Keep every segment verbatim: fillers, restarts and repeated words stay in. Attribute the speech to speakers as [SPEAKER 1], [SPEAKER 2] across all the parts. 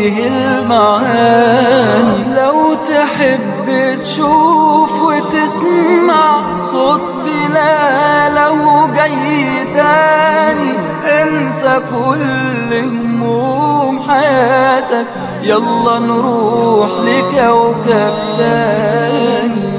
[SPEAKER 1] فيه المعاني. لو تحب تشوف وتسمع صوت بلاله جاي تاني، انسى كل هموم حياتك، يلا نروح لكوكب تاني.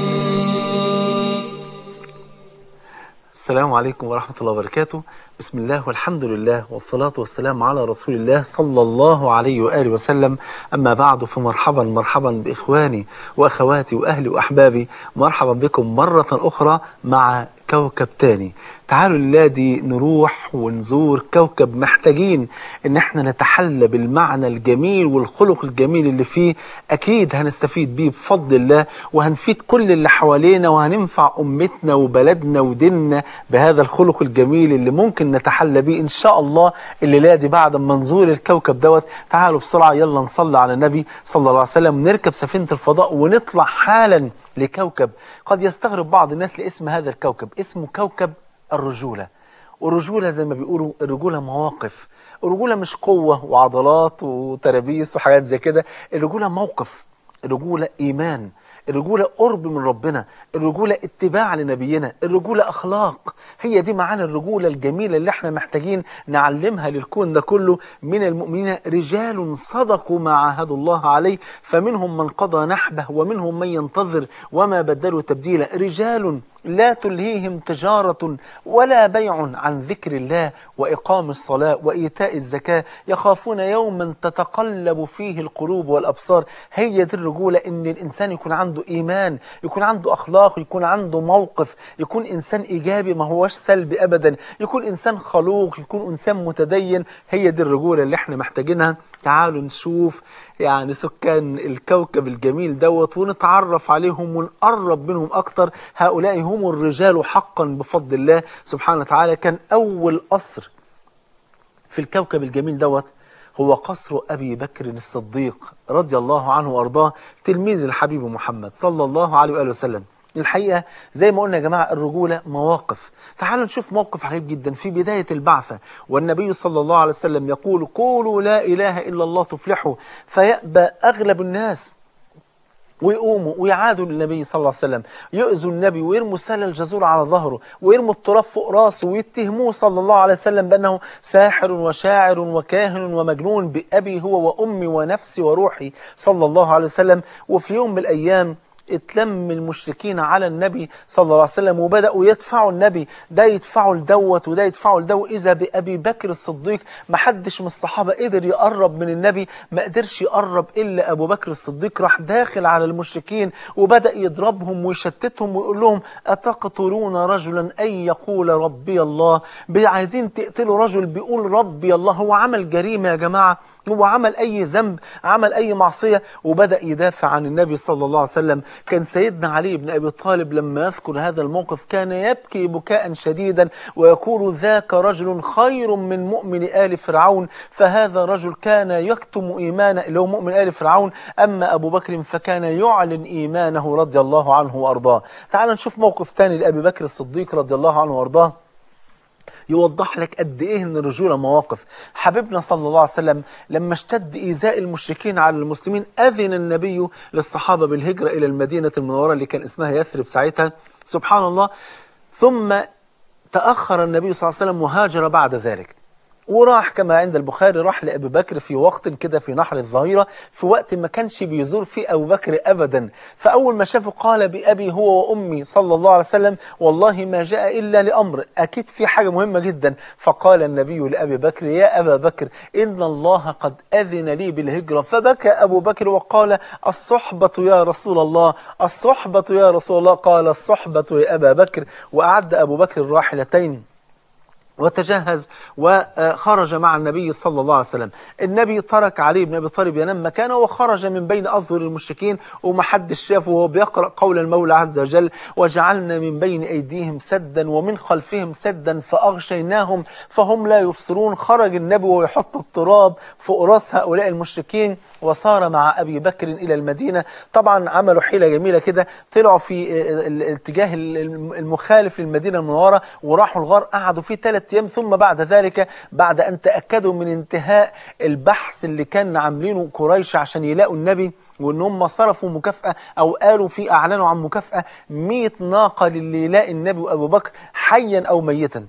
[SPEAKER 2] السلام عليكم ورحمة الله وبركاته. بسم الله والحمد لله والصلاة والسلام على رسول الله صلى الله عليه وآله وسلم. أما بعد، فمرحبا مرحبا بإخواني وأخواتي وأهلي وأحبابي، مرحبا بكم مرة أخرى مع كوكب تاني. تعالوا اللادي نروح ونزور كوكب محتاجين ان احنا نتحلى بالمعنى الجميل والخلق الجميل اللي فيه. اكيد هنستفيد بيه بفضل الله، وهنفيد كل اللي حوالينا، وهننفع امتنا وبلدنا وديننا بهذا الخلق الجميل اللي ممكن نتحلى بيه ان شاء الله الليله دي بعد ما نزور الكوكب دوت. تعالوا بسرعه يلا نصلي على النبي صلى الله عليه وسلم، نركب سفينه الفضاء ونطلع حالا لكوكب قد يستغرب بعض الناس لاسم هذا الكوكب. اسمه كوكب الرجولة. والرجولة زي ما بيقولوا الرجولة مواقف. الرجولة مش قوة وعضلات وترابيس وحاجات زي كده. الرجولة موقف، الرجولة إيمان، الرجولة قرب من ربنا، الرجولة اتباع لنبينا، الرجولة أخلاق. هي دي معانا الرجولة الجميلة اللي احنا محتاجين نعلمها للكون ده كله من المؤمنين. رجال صدقوا ما عاهدوا الله عليه، فمنهم من قضى نحبه ومنهم من ينتظر وما بدلوا تبديلا. رجال لا تلهيهم تجارة ولا بيع عن ذكر الله وإقام الصلاة وإيتاء الزكاة، يخافون يوما تتقلب فيه القلوب والأبصار. هي دي الرجولة، إن الإنسان يكون عنده إيمان، يكون عنده أخلاق، يكون عنده موقف، يكون إنسان إيجابي ما هوش سلبي أبدا، يكون إنسان خلوق، يكون إنسان متدين. هي دي الرجولة اللي احنا محتاجينها. تعالوا نشوف يعني سكان الكوكب الجميل دوت ونتعرف عليهم ونقرب منهم أكتر. هؤلاء هم الرجال حقا بفضل الله سبحانه وتعالى. كان أول قصر في الكوكب الجميل دوت هو قصر أبي بكر الصديق رضي الله عنه وأرضاه، تلميذ الحبيب محمد صلى الله عليه وآله وسلم. الحقيقة زي ما قلنا يا جماعة الرجولة مواقف. تعالوا نشوف موقف عجيب جدا في بداية البعثة، والنبي صلى الله عليه وسلم يقول: قولوا لا إله إلا الله تفلحوا. فيأبى أغلب الناس ويقوموا ويعادوا للنبي صلى الله عليه وسلم، يؤذوا النبي ويرموا سل الجزور على ظهره ويرموا التراب فوق راسه ويتهموه صلى الله عليه وسلم بأنه ساحر وشاعر وكاهن ومجنون، بأبي هو وأمي ونفسي وروحي صلى الله عليه وسلم. وفي يوم من الأيام اتلم المشركين على النبي صلى الله عليه وسلم وبدأوا يدفعوا النبي، ده يدفعوا لدوت وده يدفعوا لدوت. إذا بأبي بكر الصديق، ما حدش من الصحابة قدر يقرب من النبي، ما قدرش يقرب إلا أبو بكر الصديق. راح داخل على المشركين وبدأ يضربهم ويشتتهم ويقول لهم: أتقتلون رجلا أن يقول ربي الله؟ عايزين تقتلوا رجل بيقول ربي الله؟ هو عمل جريمة يا جماعة، هو عمل أي ذنب، عمل أي معصية. وبدأ يدافع عن النبي صلى الله عليه وسلم. كان سيدنا علي بن أبي طالب لما يذكر هذا الموقف كان يبكي بكاء شديدا ويقول: ذاك رجل خير من مؤمن آل فرعون. فهذا رجل كان يكتم إيمانه اللي هو مؤمن آل فرعون، أما أبو بكر فكان يعلن إيمانه رضي الله عنه وأرضاه. تعال نشوف موقف ثاني لأبي بكر الصديق رضي الله عنه وأرضاه يوضح لك قد ايه ان الرجوله مواقف. حبيبنا صلى الله عليه وسلم لما اشتد ايذاء المشركين على المسلمين اذن النبي للصحابه بالهجره الى المدينه المنوره اللي كان اسمها يثرب ساعتها، سبحان الله. ثم تاخر النبي صلى الله عليه وسلم وهاجر بعد ذلك، وراح كما عند البخاري راح لأبي بكر في وقت كده في نحر الظهيرة، في وقت ما كانش بيزور فيه أبو بكر أبدا. فأول ما شافه قال: بأبي هو وأمي صلى الله عليه وسلم والله ما جاء إلا لأمر، أكيد في حاجة مهمة جدا. فقال النبي لأبي بكر: يا أبا بكر إن الله قد أذن لي بالهجرة. فبكى أبو بكر وقال: الصحبة يا رسول الله، الصحبة يا رسول الله. قال: الصحبة يا أبا بكر. وأعد أبو بكر الراحلتين وتجهز وخرج مع النبي صلى الله عليه وسلم. النبي ترك علي بن أبي طالب ينام مكانه وخرج من بين أظهر المشركين ومحدش شافه وهو بيقرأ قول المولى عز وجل: وجعلنا من بين أيديهم سدا ومن خلفهم سدا فأغشيناهم فهم لا يبصرون. خرج النبي ويحط التراب فوق راس هؤلاء المشركين وصار مع أبي بكر إلى المدينة. طبعا عملوا حيلة جميلة كده، طلعوا في الاتجاه المخالف للمدينة المنورة وراحوا الغار، قعدوا فيه ثلاث ثلاث أيام. ثم بعد ذلك بعد أن تأكدوا من انتهاء البحث اللي كان عاملينه قريش عشان يلاقوا النبي، وإن هم صرفوا مكافأة أو قالوا في أعلنوا عن مكافأة مئة ناقة للي يلاقي النبي وأبو بكر حيا أو ميتا،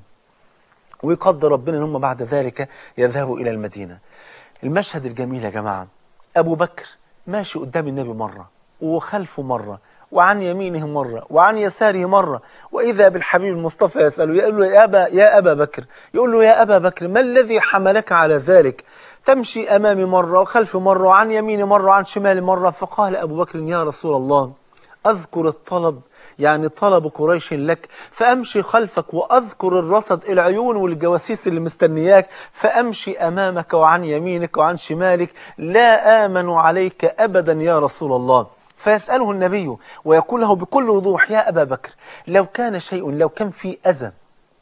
[SPEAKER 2] ويقدر ربنا ان هم بعد ذلك يذهبوا الى المدينه. المشهد الجميل يا جماعه، ابو بكر ماشي قدام النبي مره وخلفه مره وعن يمينه مره وعن يساره مره، واذا بالحبيب المصطفى يساله يقول له يا ابا يا ابا بكر، يقول له يا ابا بكر ما الذي حملك على ذلك؟ تمشي امامي مره وخلفي مره وعن يميني مره وعن شمالي مره. فقال ابو بكر يا رسول الله اذكر الطلب، يعني طلب قريش لك، فأمشي خلفك وأذكر الرصد العيون والجواسيس اللي مستنياك، فأمشي أمامك وعن يمينك وعن شمالك، لا آمن عليك أبدا يا رسول الله. فيسأله النبي ويقول له بكل وضوح يا أبا بكر لو كان شيء، لو كان في أذى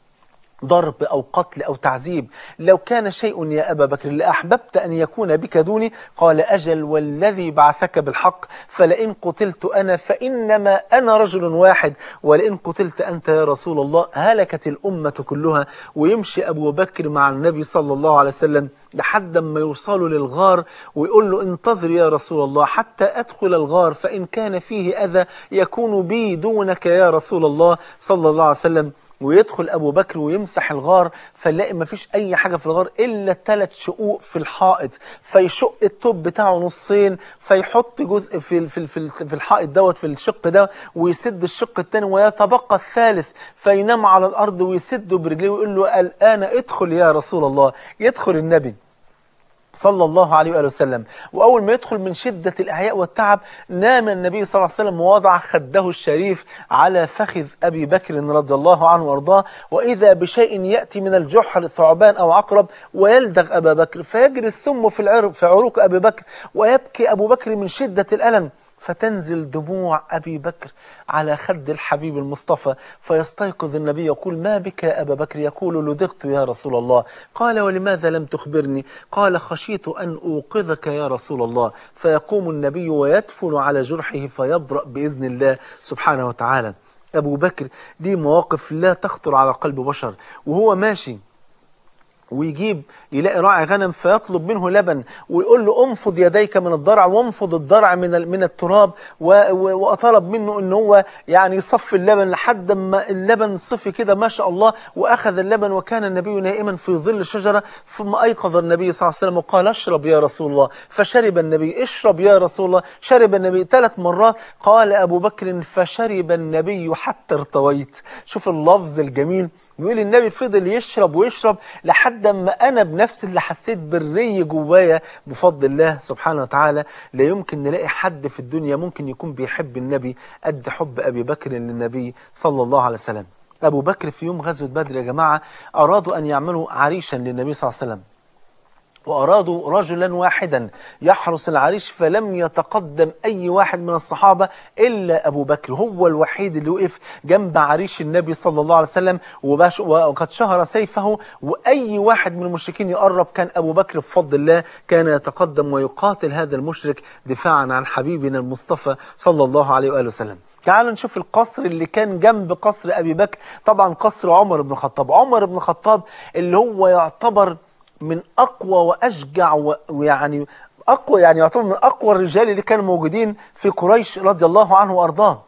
[SPEAKER 2] ضرب أو قتل أو تعذيب، لو كان شيء يا أبا بكر لأحببت أن يكون بك دوني؟ قال أجل والذي بعثك بالحق، فلئن قتلت أنا فإنما أنا رجل واحد، ولئن قتلت أنت يا رسول الله هلكت الأمة كلها. ويمشي أبو بكر مع النبي صلى الله عليه وسلم لحد ما يوصلوا للغار، ويقول له انتظر يا رسول الله حتى أدخل الغار، فإن كان فيه أذى يكون بي دونك يا رسول الله صلى الله عليه وسلم. ويدخل أبو بكر ويمسح الغار، فنلاقي ما فيش أي حاجة في الغار إلا ثلاث شقوق في الحائط، فيشق التوب بتاعه نصين، فيحط جزء في في في في الحائط دوت في الشق ده، ويسد الشق الثاني، ويتبقى الثالث فينام على الأرض ويسده برجليه ويقول له الآن ادخل يا رسول الله. يدخل النبي صلى الله عليه وآله وسلم، وأول ما يدخل من شدة الإعياء والتعب نام النبي صلى الله عليه وسلم ووضع خده الشريف على فخذ أبي بكر رضي الله عنه وأرضاه، وإذا بشيء يأتي من الجحر ثعبان أو عقرب ويلدغ أبا بكر، فيجري السم في العرق في عروق أبي بكر، ويبكي أبو بكر من شدة الألم، فتنزل دموع أبي بكر على خد الحبيب المصطفى، فيستيقظ النبي يقول ما بك يا أبا بكر؟ يقول لدغت يا رسول الله. قال ولماذا لم تخبرني؟ قال خشيت أن أوقظك يا رسول الله. فيقوم النبي ويدفن على جرحه فيبرأ بإذن الله سبحانه وتعالى. أبو بكر دي مواقف لا تخطر على قلب بشر، وهو ماشي ويجيب يلاقي راعي غنم فيطلب منه لبن، ويقول له انفض يديك من الضرع، وانفض الضرع من من التراب، وطلب منه ان هو يعني يصفي اللبن لحد ما اللبن صفي كده ما شاء الله، واخذ اللبن. وكان النبي نائما في ظل شجره، ثم ايقظ النبي صلى الله عليه وسلم وقال اشرب يا رسول الله، فشرب النبي. اشرب يا رسول الله، شرب النبي ثلاث مرات. قال ابو بكر فشرب النبي حتى ارتويت. شوف اللفظ الجميل، يقول النبي فضل يشرب ويشرب لحد ما أنا بنفسي اللي حسيت بالري جوايا بفضل الله سبحانه وتعالى. لا يمكن نلاقي حد في الدنيا ممكن يكون بيحب النبي قد حب أبي بكر للنبي صلى الله عليه وسلم. أبو بكر في يوم غزوة بدر يا جماعة أرادوا أن يعملوا عريشا للنبي صلى الله عليه وسلم، وأرادوا رجلا واحدا يحرس العريش، فلم يتقدم أي واحد من الصحابة إلا أبو بكر، هو الوحيد اللي وقف جنب عريش النبي صلى الله عليه وسلم وقد شهر سيفه، وأي واحد من المشركين يقرب كان أبو بكر بفضل الله كان يتقدم ويقاتل هذا المشرك دفاعا عن حبيبنا المصطفى صلى الله عليه وآله وسلم. تعالوا نشوف القصر اللي كان جنب قصر أبي بكر، طبعا قصر عمر بن الخطاب. عمر بن الخطاب اللي هو يعتبر من أقوى وأشجع ويعني أقوى، يعني يعتبر من أقوى الرجال اللي كانوا موجودين في قريش رضي الله عنه وأرضاه.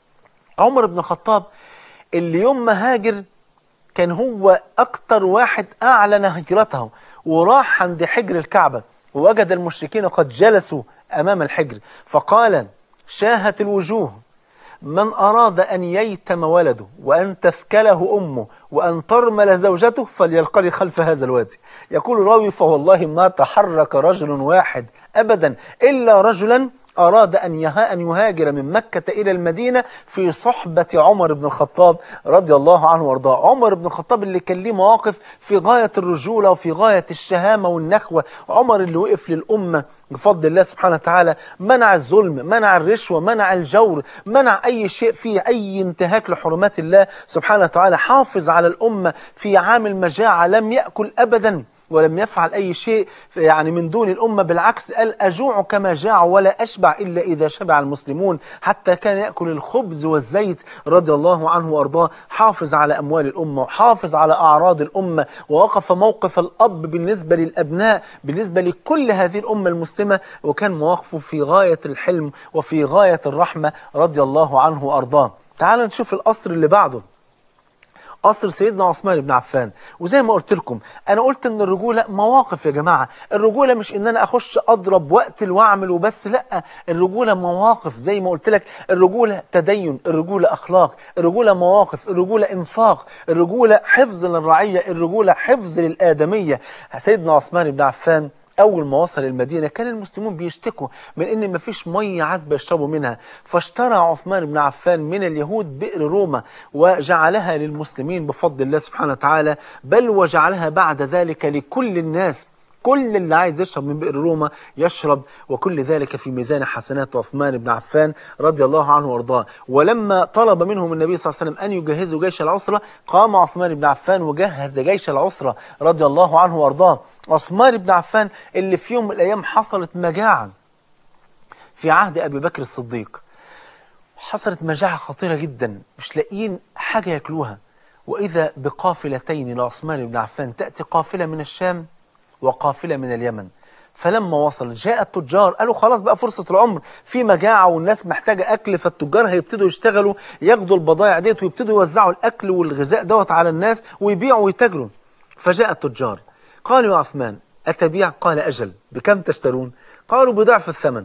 [SPEAKER 2] عمر بن الخطاب اللي يوم ما هاجر كان هو أكتر واحد أعلن هجرته، وراح عند حجر الكعبة ووجد المشركين قد جلسوا أمام الحجر، فقال شاهت الوجوه من أراد أن ييتم ولده وأن تثكله أمه وأن ترمل زوجته فليلقني خلف هذا الوادي. يقول راوي فوالله ما تحرك رجل واحد أبدا إلا رجلا أراد أن أن يهاجر من مكة إلى المدينة في صحبة عمر بن الخطاب رضي الله عنه وارضاه. عمر بن الخطاب اللي كان ليه مواقف في غاية الرجولة وفي غاية الشهامة والنخوة. عمر اللي وقف للأمة بفضل الله سبحانه وتعالى، منع الظلم، منع الرشوة، منع الجور، منع أي شيء فيه أي انتهاك لحرمات الله سبحانه وتعالى. حافظ على الأمة في عام المجاعة، لم يأكل أبدا ولم يفعل أي شيء يعني من دون الأمة، بالعكس قال أجوع كما جاع ولا أشبع إلا إذا شبع المسلمون، حتى كان يأكل الخبز والزيت رضي الله عنه وأرضاه. حافظ على أموال الأمة وحافظ على أعراض الأمة، ووقف موقف الأب بالنسبة للأبناء بالنسبة لكل هذه الأمة المسلمة، وكان مواقفه في غاية الحلم وفي غاية الرحمة رضي الله عنه وأرضاه. تعالوا نشوف القصر اللي بعده، قصر سيدنا عثمان بن عفان. وزي ما قلت لكم، انا قلت ان الرجوله مواقف يا جماعه، الرجوله مش ان انا اخش اضرب واقتل واعمل وبس، لا، الرجوله مواقف. زي ما قلت لك، الرجوله تدين، الرجوله اخلاق، الرجوله مواقف، الرجوله انفاق، الرجوله حفظ للرعيه، الرجوله حفظ للادميه. سيدنا عثمان بن عفان أول ما وصل المدينة كان المسلمون بيشتكوا من إن مفيش مية عذبة يشربوا منها، فاشترى عثمان بن عفان من اليهود بئر روما وجعلها للمسلمين بفضل الله سبحانه وتعالى، بل وجعلها بعد ذلك لكل الناس، كل اللي عايز يشرب من بئر روما يشرب، وكل ذلك في ميزان حسنات عثمان بن عفان رضي الله عنه وارضاه. ولما طلب منهم النبي صلى الله عليه وسلم أن يجهزوا جيش العسرة، قام عثمان بن عفان وجهز جيش العسرة رضي الله عنه وارضاه. عثمان بن عفان اللي في يوم من الأيام حصلت مجاعة في عهد أبي بكر الصديق، حصلت مجاعة خطيرة جدا، مش لاقيين حاجة ياكلوها، وإذا بقافلتين لعثمان بن عفان، تأتي قافلة من الشام وقافلة من اليمن. فلما وصل جاء التجار، قالوا خلاص بقى فرصة العمر، في مجاعة والناس محتاجة أكل، فالتجار هيبتدوا يشتغلوا ياخدوا البضائع ديت ويبتدوا يوزعوا الأكل والغذاء دوت على الناس ويبيعوا ويتاجروا. فجاء التجار قالوا يا عثمان أتبيع؟ قال أجل. بكم تشترون؟ قالوا بضعف الثمن.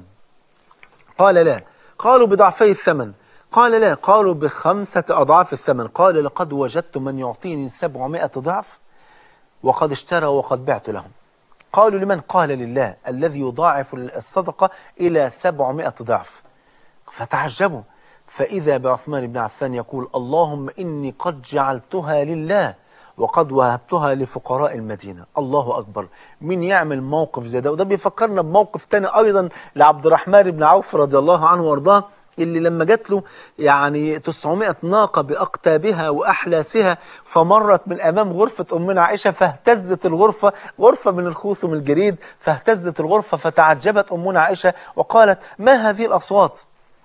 [SPEAKER 2] قال لا. قالوا بضعفي الثمن. قال لا. قالوا بخمسة أضعاف الثمن. قال لقد وجدت من يعطيني سبعمائة ضعف وقد اشترى وقد بعت لهم. قالوا لمن؟ قال لله الذي يضاعف الصدقة إلى سبعمائة ضعف. فتعجبوا، فإذا بعثمان بن عفان يقول اللهم إني قد جعلتها لله وقد وهبتها لفقراء المدينة. الله أكبر. مين يعمل موقف زي ده؟ وده بيفكرنا بموقف تاني أيضا لعبد الرحمن بن عوف رضي الله عنه وارضاه، اللي لما جات له يعني تسعمائة ناقة بأقتابها وأحلاسها، فمرت من أمام غرفة أمنا عائشة فاهتزت الغرفة، غرفة من الخوص ومن الجريد، فاهتزت الغرفة، فتعجبت أمنا عائشة وقالت ما هذه الأصوات؟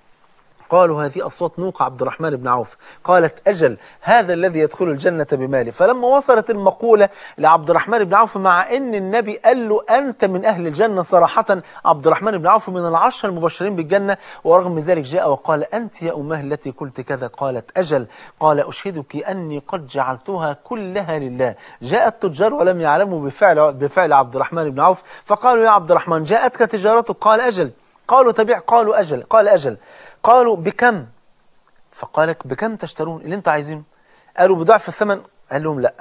[SPEAKER 2] قالوا هذه أصوات نوق عبد الرحمن بن عوف. قالت أجل، هذا الذي يدخل الجنة بماله. فلما وصلت المقولة لعبد الرحمن بن عوف، مع أن النبي قال له أنت من أهل الجنة صراحة، عبد الرحمن بن عوف من العشر المبشرين بالجنة، ورغم ذلك جاء وقال أنت يا أمه التي قلت كذا؟ قالت أجل. قال أشهدك أني قد جعلتها كلها لله. جاء التجار ولم يعلموا بفعل, بفعل عبد الرحمن بن عوف، فقالوا يا عبد الرحمن جاءتك تجارتك؟ قال أجل. قالوا تبيع؟ قالوا أجل. قال أجل. قالوا بكم؟ فقالك بكم تشترون اللي انتوا عايزينه؟ قالوا بضعف الثمن. قال لهم لا.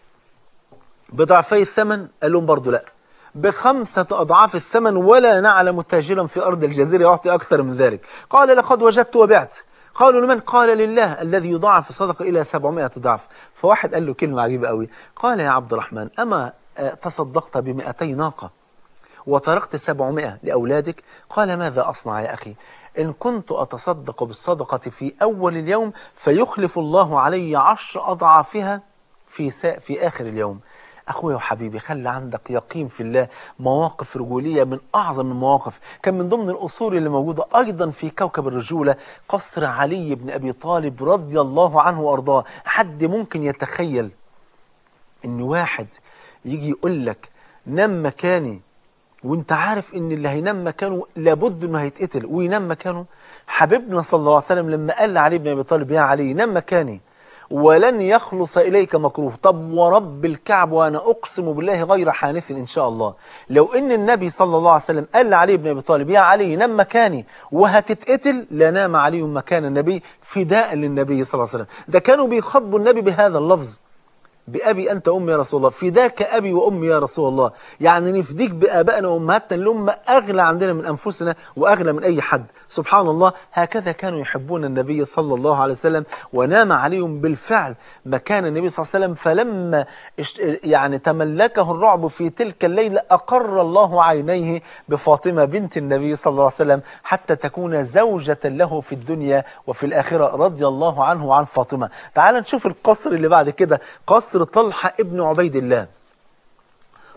[SPEAKER 2] بضعفي الثمن؟ قال لهم برضو لا. بخمسة أضعاف الثمن، ولا نعلم تاجرا في أرض الجزيرة يعطي أكثر من ذلك. قال لقد وجدت وبعت. قالوا لمن؟ قال لله الذي يضاعف الصدقة إلى سبعمائة ضعف. فواحد قال له كلمة عجيبة قوي، قال يا عبد الرحمن أما تصدقت بمئتي ناقة وتركت سبعمائة لأولادك؟ قال ماذا أصنع يا أخي؟ إن كنت أتصدق بالصدقة في أول اليوم فيخلف الله علي عشر أضعافها في, في آخر اليوم. أخويا وحبيبي، خلي عندك يقين في الله. مواقف رجولية من أعظم المواقف. كان من ضمن الأصول اللي موجودة أيضا في كوكب الرجولة قصر علي بن أبي طالب رضي الله عنه وأرضاه. حد ممكن يتخيل إن واحد يجي يقول لك نم مكاني، وانت عارف ان اللي هينام مكانه لابد انه هيتقتل وينام مكانه؟ حبيبنا صلى الله عليه وسلم لما قال لعلي بن ابي طالب يا علي نام مكاني ولن يخلص اليك مكروه، طب ورب الكعب وانا اقسم بالله غير حانث ان شاء الله، لو ان النبي صلى الله عليه وسلم قال لعلي بن ابي طالب يا علي نام مكاني وهتتقتل، لنام علي مكان النبي فداء للنبي صلى الله عليه وسلم. ده كانوا بيخاطبوا النبي بهذا اللفظ، بأبي أنت أمي يا رسول الله، فداك أبي وأمي يا رسول الله، يعني نفديك بآبائنا وأمهاتنا اللي هم أغلى عندنا من أنفسنا وأغلى من أي حد. سبحان الله، هكذا كانوا يحبون النبي صلى الله عليه وسلم. ونام عليهم بالفعل مكان النبي صلى الله عليه وسلم. فلما يعني تملكه الرعب في تلك الليلة أقر الله عينيه بفاطمة بنت النبي صلى الله عليه وسلم حتى تكون زوجة له في الدنيا وفي الآخرة رضي الله عنه وعن فاطمة. تعال نشوف القصر اللي بعد كده، قصر طلحة ابن عبيد الله.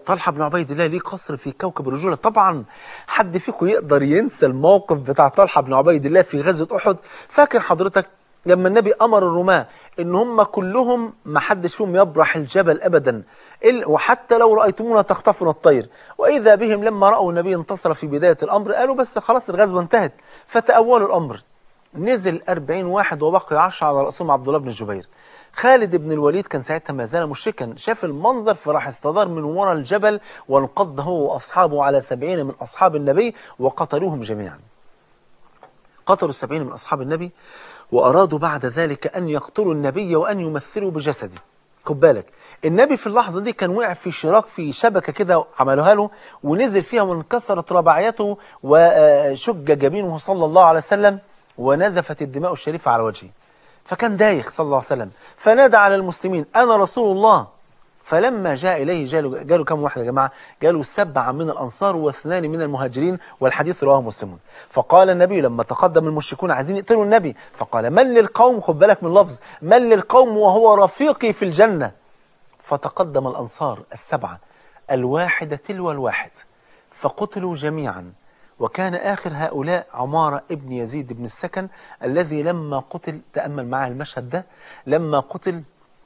[SPEAKER 2] طلحة بن عبيد الله ليه قصر في كوكب الرجولة. طبعا حد فيكم يقدر ينسى الموقف بتاع طلحة بن عبيد الله في غزوة أحد؟ فاكر حضرتك لما النبي أمر الرماة إن هم كلهم ما حدش فيهم يبرح الجبل أبدا، وحتى لو رأيتمونا تخطفنا الطير، وإذا بهم لما رأوا النبي انتصر في بداية الأمر قالوا بس خلاص الغزوة انتهت، فتأولوا الأمر. نزل أربعين واحد وبقي عشرة على رأسهم عبد الله بن الزبير. خالد بن الوليد كان ساعتها ما زال مشركا، شاف المنظر فراح استدار من وراء الجبل وانقض هو وأصحابه على سبعين من أصحاب النبي وقتلوهم جميعا. قتلوا السبعين من أصحاب النبي وأرادوا بعد ذلك أن يقتلوا النبي وأن يمثلوا بجسده. خد بالك النبي في اللحظة دي كان وقع في شراك في شبكة كده عملوها له ونزل فيها وانكسرت رباعيته وشج جبينه صلى الله عليه وسلم ونزفت الدماء الشريفة على وجهه، فكان دايخ صلى الله عليه وسلم، فنادى على المسلمين أنا رسول الله. فلما جاء إليه جاله, جاله كم واحد يا جماعة؟ جاله سبعة من الأنصار واثنان من المهاجرين، والحديث رواه مسلم. فقال النبي لما تقدم المشركون عايزين يقتلوا النبي فقال من للقوم، خد بالك من لفظ من للقوم وهو رفيقي في الجنة. فتقدم الأنصار السبعة الواحد تلو الواحد فقتلوا جميعا. وكان آخر هؤلاء عمارة ابن يزيد بن السكن الذي لما قتل، تأمل معي المشهد ده، لما قتل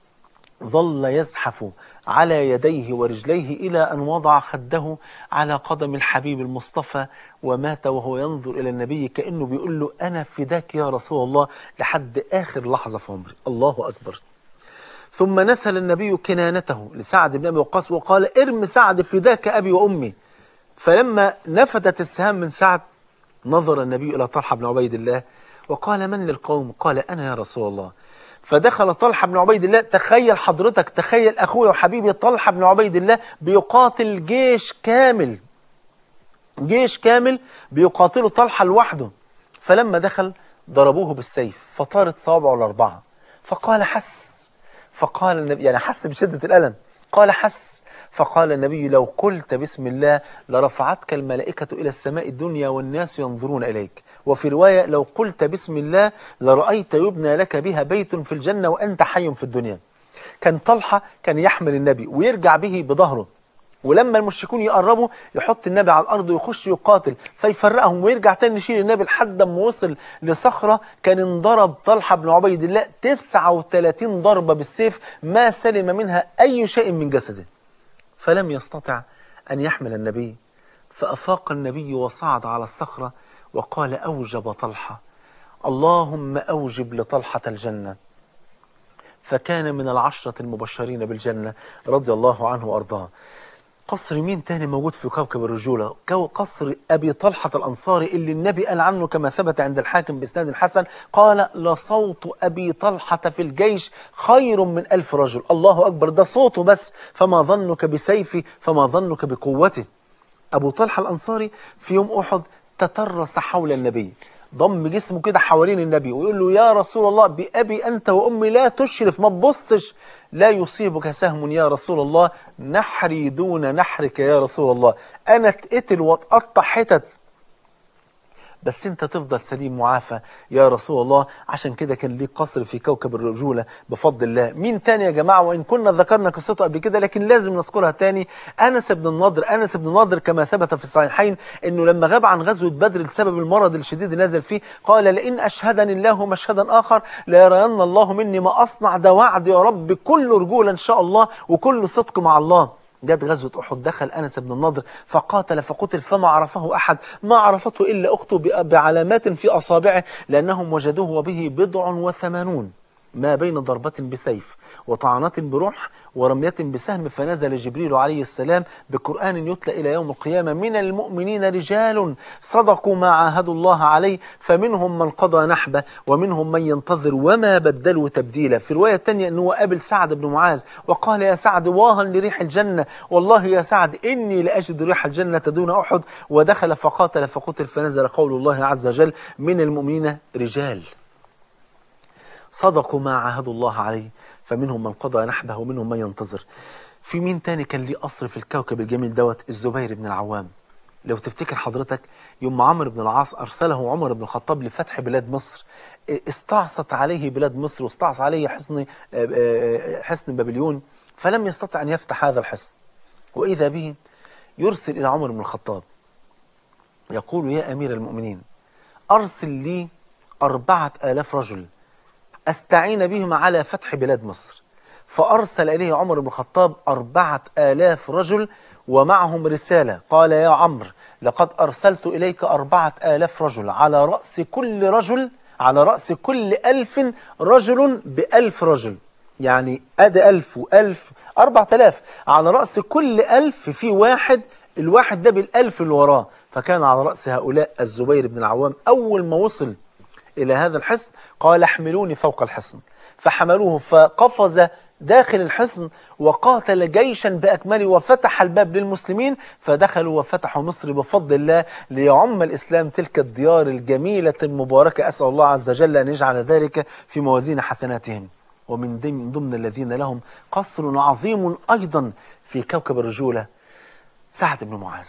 [SPEAKER 2] ظل يزحف على يديه ورجليه إلى أن وضع خده على قدم الحبيب المصطفى ومات وهو ينظر إلى النبي كأنه بيقول له أنا فداك يا رسول الله لحد آخر لحظة في عمري. الله أكبر. ثم نثل النبي كنانته لسعد بن أبي وقاص وقال ارم سعد فداك أبي وأمي. فلما نفدت السهام من سعد نظر النبي إلى طلحة بن عبيد الله وقال من للقوم؟ قال أنا يا رسول الله. فدخل طلحة بن عبيد الله، تخيل حضرتك، تخيل أخوي وحبيبي طلحة بن عبيد الله بيقاتل جيش كامل، جيش كامل بيقاتله طلحة لوحده. فلما دخل ضربوه بالسيف فطارت صوابعه الأربعة، فقال حس، فقال النبي يعني حس بشدة الألم، قال حس، فقال النبي لو قلت بسم الله لرفعتك الملائكة إلى السماء الدنيا والناس ينظرون إليك. وفي رواية لو قلت بسم الله لرأيت يبنى لك بها بيت في الجنة وأنت حي في الدنيا. كان طلحة كان يحمل النبي ويرجع به بظهره، ولما المشركون يقربوا يحط النبي على الأرض ويخش يقاتل فيفرقهم ويرجع تاني يشيل النبي لحد ما وصل لصخرة كان انضرب طلحة بن عبيد الله تسعة وثلاثين ضربة بالسيف ما سلم منها أي شيء من جسده، فلم يستطع أن يحمل النبي. فأفاق النبي وصعد على الصخرة وقال أوجب طلحة اللهم أوجب لطلحة الجنة. فكان من العشرة المبشرين بالجنة رضي الله عنه وأرضاه. قصر مين تاني موجود في كوكب الرجولة؟ قصر أبي طلحة الأنصاري اللي النبي قال عنه كما ثبت عند الحاكم بإسناد الحسن قال لصوت أبي طلحة في الجيش خير من ألف رجل. الله أكبر، ده صوته بس، فما ظنك بسيفي، فما ظنك بقوته. أبو طلحة الأنصاري في يوم أحد تترس حول النبي، ضم جسمه كده حوالين النبي ويقول له يا رسول الله بأبي أنت وأمي لا تشرف، ما تبصش، لا يصيبك سهم يا رسول الله، نحري دون نحرك يا رسول الله، أنا اتقتل واتقطع حتت بس انت تفضل سليم معافى يا رسول الله. عشان كده كان ليه قصر في كوكب الرجولة بفضل الله. مين تاني يا جماعة؟ وإن كنا ذكرنا قصته قبل كده لكن لازم نذكرها تاني. أنس بن النضر. أنس بن النضر كما ثبت في الصحيحين أنه لما غاب عن غزوة بدر لسبب المرض الشديد اللي نزل فيه قال لئن أشهدني الله مشهدا آخر ليرين الله مني ما أصنع، ده وعد يا رب كل رجولة إن شاء الله وكل صدق مع الله. جت غزوة أحد، دخل أنس بن النضر فقاتل فقتل فما عرفه أحد، ما عرفته إلا أخته بعلامات في أصابعه لأنهم وجدوه وبه بضع وثمانون ما بين ضربة بسيف وطعنة برمح ورمية بسهم. فنزل جبريل عليه السلام بقرآن يتلى إلى يوم القيامة من المؤمنين رجال صدقوا ما عاهدوا الله عليه فمنهم من قضى نحبه ومنهم من ينتظر وما بدلوا تبديلا. في رواية تانية أنه قابل سعد بن معاذ وقال يا سعد واها لريح الجنة، والله يا سعد إني لأجد ريح الجنة دون أحد. ودخل فقاتل فقتل. فنزل قول الله عز وجل من المؤمنين رجال صدقوا ما عاهدوا الله عليه فمنهم من قضى نحبه ومنهم من ينتظر. في مين تاني كان ليه قصر في الكوكب الجميل دوت؟ الزبير بن العوام. لو تفتكر حضرتك يوم عمرو بن العاص أرسله عمر بن الخطاب لفتح بلاد مصر، استعصت عليه بلاد مصر واستعصى عليه حصن حصن بابليون فلم يستطع أن يفتح هذا الحصن. وإذا به يرسل إلى عمر بن الخطاب يقول: يا أمير المؤمنين، أرسل لي أربعة آلاف رجل أستعين بهم على فتح بلاد مصر. فأرسل إليه عمر بن الخطاب أربعة آلاف رجل ومعهم رسالة، قال: يا عمرو، لقد أرسلت إليك أربعة آلاف رجل، على رأس كل رجل على رأس كل ألف رجل بألف رجل، يعني أدي ألف وألف أربعة آلاف، على رأس كل ألف في واحد، الواحد ده بالألف اللي وراه. فكان على رأس هؤلاء الزبير بن العوام. أول ما وصل إلى هذا الحصن قال: احملوني فوق الحصن. فحملوه فقفز داخل الحصن وقاتل جيشا بأكمله وفتح الباب للمسلمين، فدخلوا وفتحوا مصر بفضل الله ليعم الإسلام تلك الديار الجميلة المباركة. أسأل الله عز وجل أن يجعل ذلك في موازين حسناتهم. ومن ضمن الذين لهم قصر عظيم أيضا في كوكب الرجولة سعد بن معاذ.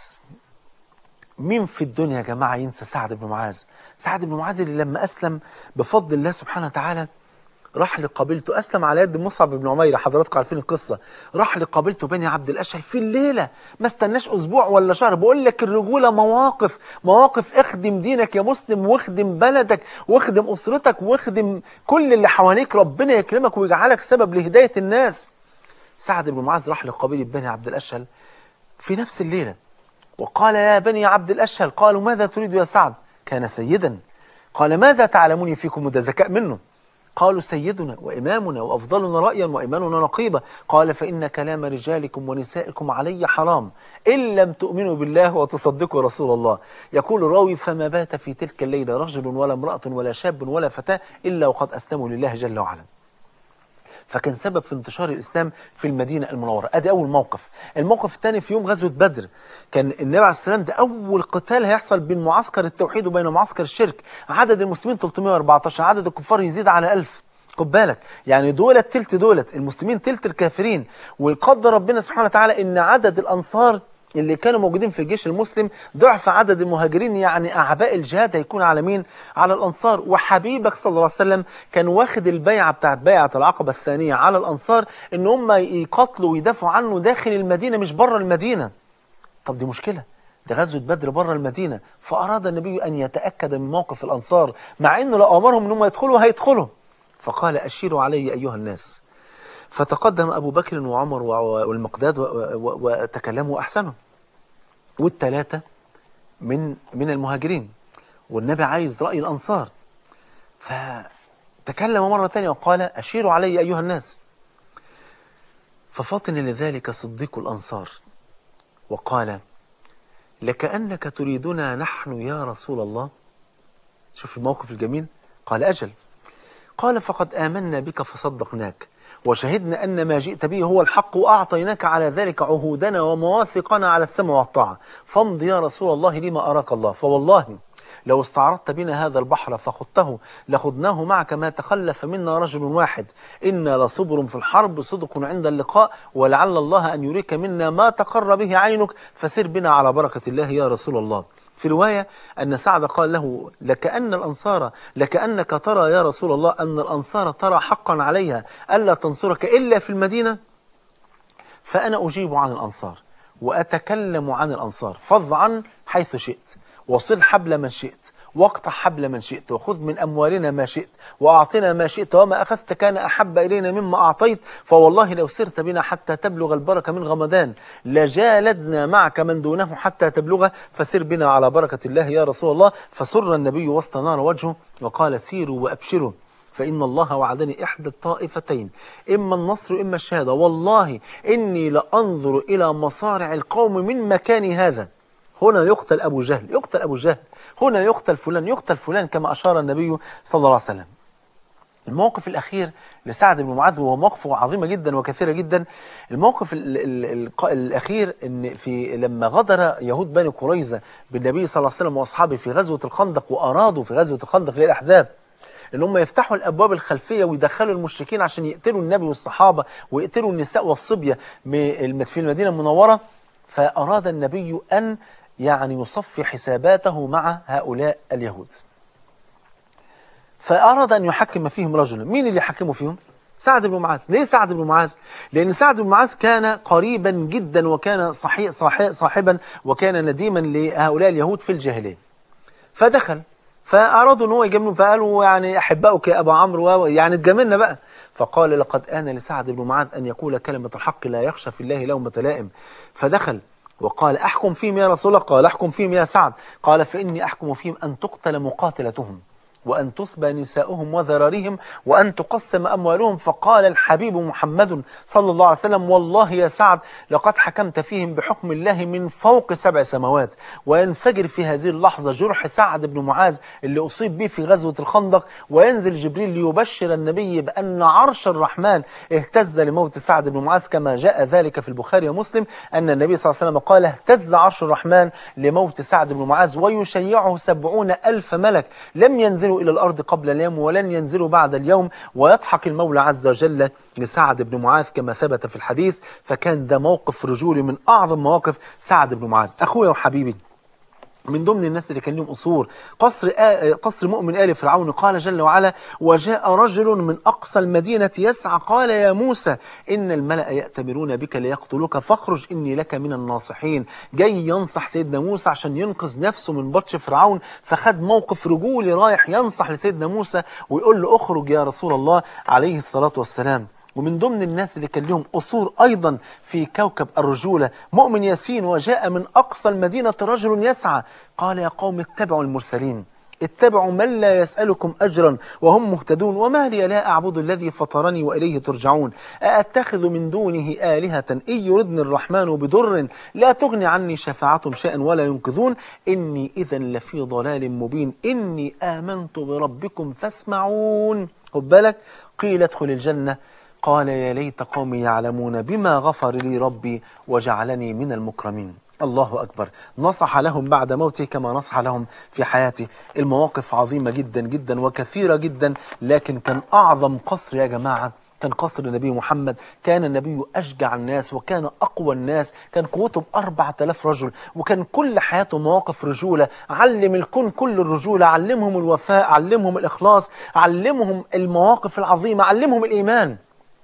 [SPEAKER 2] مين في الدنيا يا جماعة ينسى سعد بن معاذ؟ سعد بن معاذ اللي لما أسلم بفضل الله سبحانه وتعالى راح لقبيلته، أسلم على يد مصعب بن عمير، حضراتكم عارفين القصة. راح لقبيلته بني عبد الأشهل في الليلة، ما استناش أسبوع ولا شهر. بقول لك الرجولة مواقف مواقف. اخدم دينك يا مسلم، واخدم بلدك، واخدم أسرتك، واخدم كل اللي حواليك، ربنا يكرمك ويجعلك سبب لهداية الناس. سعد بن معاذ راح لقبيلة بني عبد الأشهل في نفس الليلة وقال: يا بني عبد الأشهل. قالوا: ماذا تريد يا سعد؟ كان سيدا. قال: ماذا تعلموني فيكم؟ وده ذكاء منه. قالوا: سيدنا وإمامنا وأفضلنا رأيا وإيماننا نقيبة. قال: فإن كلام رجالكم ونسائكم علي حرام إن لم تؤمنوا بالله وتصدقوا رسول الله. يقول الراوي: فما بات في تلك الليلة رجل ولا امرأة ولا شاب ولا فتاة إلا وقد أسلموا لله جل وعلا. فكان سبب في انتشار الإسلام في المدينة المنورة. أدي أول موقف. الموقف الثاني في يوم غزوة بدر، كان النبي عليه السلام ده أول قتال هيحصل بين معسكر التوحيد وبين معسكر الشرك. عدد المسلمين ثلاثمائة وأربعتاشر، عدد الكفار يزيد على ألف. خد بالك، يعني دولت تلت دولت المسلمين، تلت الكافرين. وقدر ربنا سبحانه وتعالى إن عدد الأنصار اللي كانوا موجودين في الجيش المسلم ضعف عدد المهاجرين، يعني أعباء الجهاد هيكون على مين؟ على الأنصار. وحبيبك صلى الله عليه وسلم كان واخد البيعة بتاعت بيعة العقبة الثانية على الأنصار إن هم يقاتلوا ويدافعوا عنه داخل المدينة مش بره المدينة. طب دي مشكلة، ده غزوة بدر بره المدينة. فأراد النبي أن يتأكد من موقف الأنصار، مع إنه لو أمرهم إنهم يدخلوا هيدخلوا. فقال: أشيروا علي أيها الناس. فتقدم أبو بكر وعمر والمقداد وتكلموا أحسنوا، والثلاثة من من المهاجرين، والنبي عايز رأي الأنصار. فتكلم مرة ثانية وقال: أشيروا علي أيها الناس. ففطن لذلك صديق الأنصار وقال: لكأنك تريدنا نحن يا رسول الله. شوف الموقف الجميل. قال: أجل. قال: فقد آمنا بك فصدقناك وشهدنا أن ما جئت به هو الحق، وأعطيناك على ذلك عهودنا ومواثقنا على السمع والطاعة، فامض يا رسول الله لما أراك الله. فوالله لو استعرضت بنا هذا البحر فخضته لخضناه معك ما تخلف منا رجل واحد. إنا لصبر في الحرب صدق عند اللقاء، ولعل الله أن يريك منا ما تقر به عينك، فسر بنا على بركة الله يا رسول الله. في رواية أن سعد قال له: لكأن الأنصار لكأنك ترى يا رسول الله أن الأنصار ترى حقا عليها ألا تنصرك إلا في المدينة، فأنا أجيب عن الأنصار وأتكلم عن الأنصار، فض عن حيث شئت، وصل حبل من شئت، واقطع حبل من شئت، وخذ من أموالنا ما شئت، وأعطنا ما شئت، وما أخذت كان أحب إلينا مما أعطيت، فوالله لو سرت بنا حتى تبلغ البركة من غمدان لجالدنا معك من دونه حتى تبلغه، فسر بنا على بركة الله يا رسول الله. فسر النبي واستنار وجهه وقال: سيروا وأبشروا، فإن الله وعدني إحدى الطائفتين، إما النصر إما الشهادة، والله إني لأنظر إلى مصارع القوم من مكاني هذا. هنا يقتل أبو جهل، يقتل أبو جهل، هنا يقتل فلان، يقتل فلان، كما أشار النبي صلى الله عليه وسلم. الموقف الأخير لسعد بن معاذ وهو موقفه عظيمة جدا وكثيرة جدا. الموقف ال ال ال الأخير إن في لما غدر يهود بني قريظة بالنبي صلى الله عليه وسلم وأصحابه في غزوة الخندق، وأرادوا في غزوة الخندق للأحزاب إن هم يفتحوا الأبواب الخلفية ويدخلوا المشركين عشان يقتلوا النبي والصحابة ويقتلوا النساء والصبية في المدينة المنورة. فأراد النبي أن يعني يصفي حساباته مع هؤلاء اليهود، فأراد أن يحكم فيهم رجلا. مين اللي يحكموا فيهم؟ سعد بن معاذ. ليه سعد بن معاذ؟ لأن سعد بن معاذ كان قريبا جدا وكان صحيح صحيح صاحبا وكان نديما لهؤلاء اليهود في الجاهلية. فدخل فأرادوا أن هو يجاملهم، فقالوا يعني أحبائك يا أبا عمرو، يعني اتجاملنا بقى. فقال لقد آن لسعد بن معاذ أن يقول كلمة الحق لا يخشى في الله لومة لائم. فدخل وقال أحكم فيهم يا رسول الله؟ قال أحكم فيهم يا سعد. قال فإني أحكم فيهم أن تقتل مقاتلتهم وأن تصبى نساؤهم وذراريهم وأن تقسم أموالهم. فقال الحبيب محمد صلى الله عليه وسلم والله يا سعد لقد حكمت فيهم بحكم الله من فوق سبع سماوات. وينفجر في هذه اللحظة جرح سعد بن معاذ اللي أصيب به في غزوة الخندق، وينزل جبريل ليبشر النبي بأن عرش الرحمن اهتز لموت سعد بن معاذ، كما جاء ذلك في البخاري ومسلم أن النبي صلى الله عليه وسلم قال اهتز عرش الرحمن لموت سعد بن معاذ ويشيعه سبعون ألف ملك لم ينزلوا إلى الأرض قبل اليوم ولن ينزلوا بعد اليوم. ويضحك المولى عز وجل لسعد بن معاذ كما ثبت في الحديث. فكان ده موقف رجولي من أعظم مواقف سعد بن معاذ. أخويا وحبيبي، من ضمن الناس اللي كان لهم أصول قصر آه قصر مؤمن آل فرعون. قال جل وعلا وجاء رجل من أقصى المدينة يسعى قال يا موسى إن الملأ يأتمرون بك ليقتلوك فاخرج إني لك من الناصحين. جاي ينصح سيدنا موسى عشان ينقذ نفسه من بطش فرعون، فخد موقف رجولي رايح ينصح لسيدنا موسى ويقول له اخرج يا رسول الله عليه الصلاة والسلام. ومن ضمن الناس اللي كان لهم أصول أيضا في كوكب الرجولة مؤمن ياسين. وجاء من أقصى المدينة رجل يسعى قال يا قوم اتبعوا المرسلين اتبعوا من لا يسألكم أجرا وهم مهتدون وما لي لا أعبد الذي فطرني وإليه ترجعون أأتخذ من دونه آلهة إن يردني الرحمن بضر لا تغني عني شفاعتهم شيئا ولا ينقذون إني إذا لفي ضلال مبين إني آمنت بربكم فاسمعون. خد بالك، قيل ادخل الجنة قال يا ليت قومي يعلمون بما غفر لي ربي وجعلني من المكرمين. الله أكبر. نصح لهم بعد موته كما نصح لهم في حياته. المواقف عظيمة جدا جدا وكثيرة جدا، لكن كان أعظم قصر يا جماعة كان قصر النبي محمد. كان النبي أشجع الناس وكان أقوى الناس، كان قوته بأربعة آلاف رجل، وكان كل حياته مواقف رجولة. علم الكون كل الرجولة، علمهم الوفاء، علمهم الإخلاص، علمهم المواقف العظيمة، علمهم الإيمان،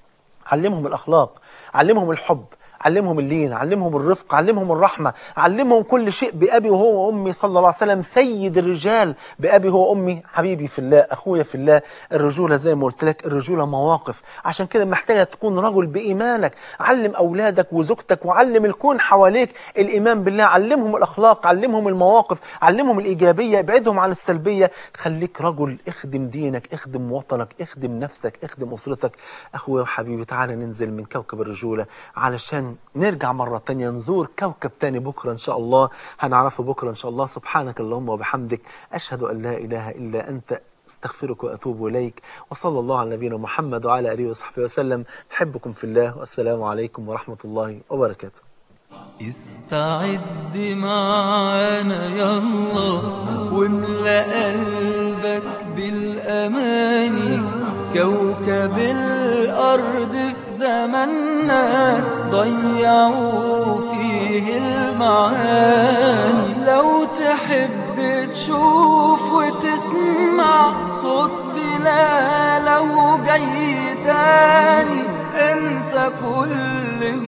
[SPEAKER 2] علمهم الأخلاق، علمهم الحب، علمهم اللين، علمهم الرفق، علمهم الرحمة، علمهم كل شيء. بأبي وهو وأمي صلى الله عليه وسلم سيد الرجال، بأبي هو وأمي. حبيبي في الله، أخويا في الله، الرجولة زي ما قلت لك الرجولة مواقف، عشان كده محتاجة تكون رجل بإيمانك. علم أولادك وزوجتك وعلم الكون حواليك الإيمان بالله، علمهم الأخلاق، علمهم المواقف، علمهم الإيجابية، ابعدهم عن السلبية. خليك رجل، اخدم دينك، اخدم وطنك، اخدم نفسك، اخدم أسرتك. أخويا وحبيبي تعالى ننزل من كوكب الرجولة علشان نرجع مرة تانية نزور كوكب تاني بكرة إن شاء الله، هنعرفه بكرة إن شاء الله. سبحانك اللهم وبحمدك أشهد أن لا إله إلا أنت استغفرك وأتوب إليك. وصلى الله على نبينا محمد وعلى آله وصحبه وسلم. أحبكم في الله والسلام عليكم ورحمة الله وبركاته.
[SPEAKER 1] استعد معانا يلا واملأ قلبك بالأماني. كوكب الأرض في زماننا ضيعوا فيه المعاني. لو تحب تشوف وتسمع صوت بلاله جاي تاني، انسى كل